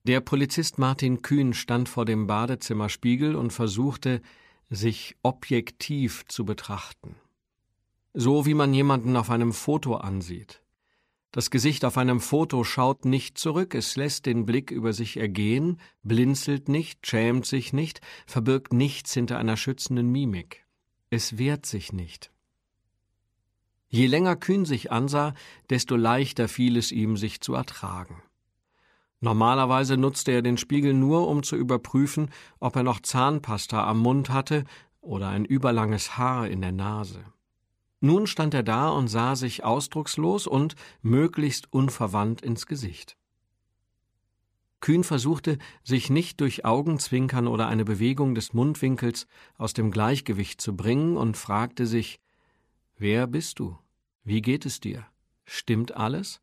Der Polizist Martin Kühn stand vor dem Badezimmerspiegel und versuchte, sich objektiv zu betrachten. So wie man jemanden auf einem Foto ansieht. Das Gesicht auf einem Foto schaut nicht zurück, es lässt den Blick über sich ergehen, blinzelt nicht, schämt sich nicht, verbirgt nichts hinter einer schützenden Mimik. Es wehrt sich nicht. Je länger Kühn sich ansah, desto leichter fiel es ihm, sich zu ertragen. Normalerweise nutzte er den Spiegel nur, um zu überprüfen, ob er noch Zahnpasta am Mund hatte oder ein überlanges Haar in der Nase. Nun stand er da und sah sich ausdruckslos und möglichst unverwandt ins Gesicht. Kühn versuchte, sich nicht durch Augenzwinkern oder eine Bewegung des Mundwinkels aus dem Gleichgewicht zu bringen und fragte sich: Wer bist du? Wie geht es dir? Stimmt alles?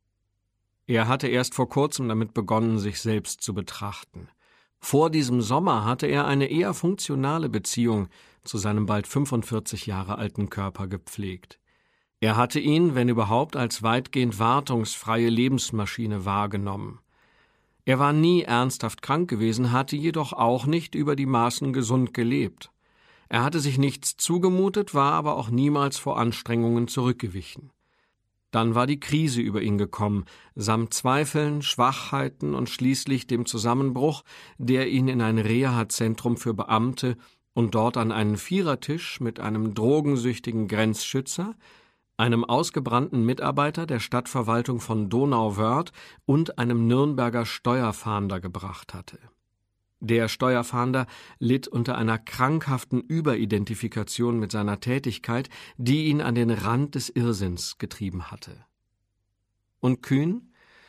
Er hatte erst vor kurzem damit begonnen, sich selbst zu betrachten. Vor diesem Sommer hatte er eine eher funktionale Beziehung zu seinem bald 45 Jahre alten Körper gepflegt. Er hatte ihn, wenn überhaupt, als weitgehend wartungsfreie Lebensmaschine wahrgenommen. Er war nie ernsthaft krank gewesen, hatte jedoch auch nicht über die Maßen gesund gelebt. Er hatte sich nichts zugemutet, war aber auch niemals vor Anstrengungen zurückgewichen. Dann war die Krise über ihn gekommen, samt Zweifeln, Schwachheiten und schließlich dem Zusammenbruch, der ihn in ein Reha-Zentrum für Beamte und dort an einen Vierertisch mit einem drogensüchtigen Grenzschützer, einem ausgebrannten Mitarbeiter der Stadtverwaltung von Donauwörth und einem Nürnberger Steuerfahnder gebracht hatte. Der Steuerfahnder litt unter einer krankhaften Überidentifikation mit seiner Tätigkeit, die ihn an den Rand des Irrsinns getrieben hatte. Und Kühn?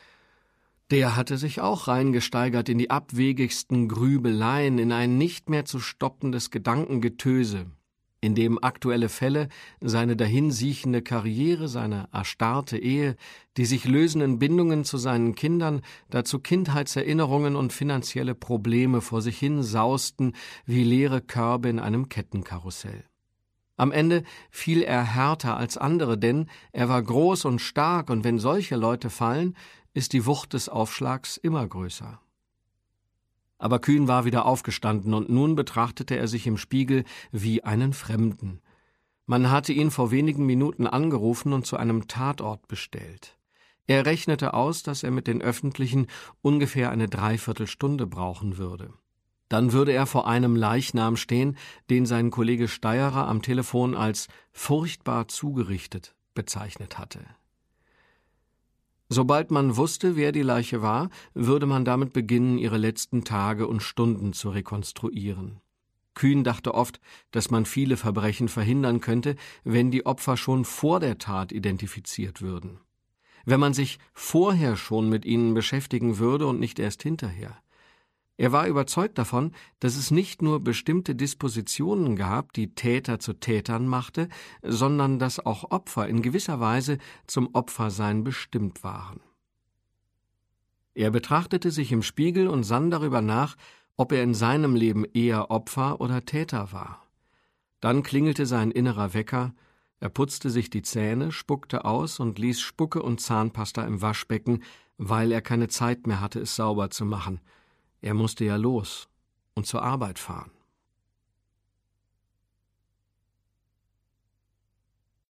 Der hatte sich auch reingesteigert in die abwegigsten Grübeleien, in ein nicht mehr zu stoppendes Gedankengetöse, in dem aktuelle Fälle, seine dahinsiechende Karriere, seine erstarrte Ehe, die sich lösenden Bindungen zu seinen Kindern, dazu Kindheitserinnerungen und finanzielle Probleme vor sich hin sausten wie leere Körbe in einem Kettenkarussell. Am Ende fiel er härter als andere, denn er war groß und stark, und wenn solche Leute fallen, ist die Wucht des Aufschlags immer größer. Aber Kühn war wieder aufgestanden, und nun betrachtete er sich im Spiegel wie einen Fremden. Man hatte ihn vor wenigen Minuten angerufen und zu einem Tatort bestellt. Er rechnete aus, dass er mit den Öffentlichen ungefähr eine Dreiviertelstunde brauchen würde. Dann würde er vor einem Leichnam stehen, den sein Kollege Steierer am Telefon als furchtbar zugerichtet bezeichnet hatte. Sobald man wusste, wer die Leiche war, würde man damit beginnen, ihre letzten Tage und Stunden zu rekonstruieren. Kühn dachte oft, dass man viele Verbrechen verhindern könnte, wenn die Opfer schon vor der Tat identifiziert würden. Wenn man sich vorher schon mit ihnen beschäftigen würde und nicht erst hinterher. Er war überzeugt davon, dass es nicht nur bestimmte Dispositionen gab, die Täter zu Tätern machte, sondern dass auch Opfer in gewisser Weise zum Opfersein bestimmt waren. Er betrachtete sich im Spiegel und sann darüber nach, ob er in seinem Leben eher Opfer oder Täter war. Dann klingelte sein innerer Wecker, er putzte sich die Zähne, spuckte aus und ließ Spucke und Zahnpasta im Waschbecken, weil er keine Zeit mehr hatte, es sauber zu machen. Er musste ja los und zur Arbeit fahren.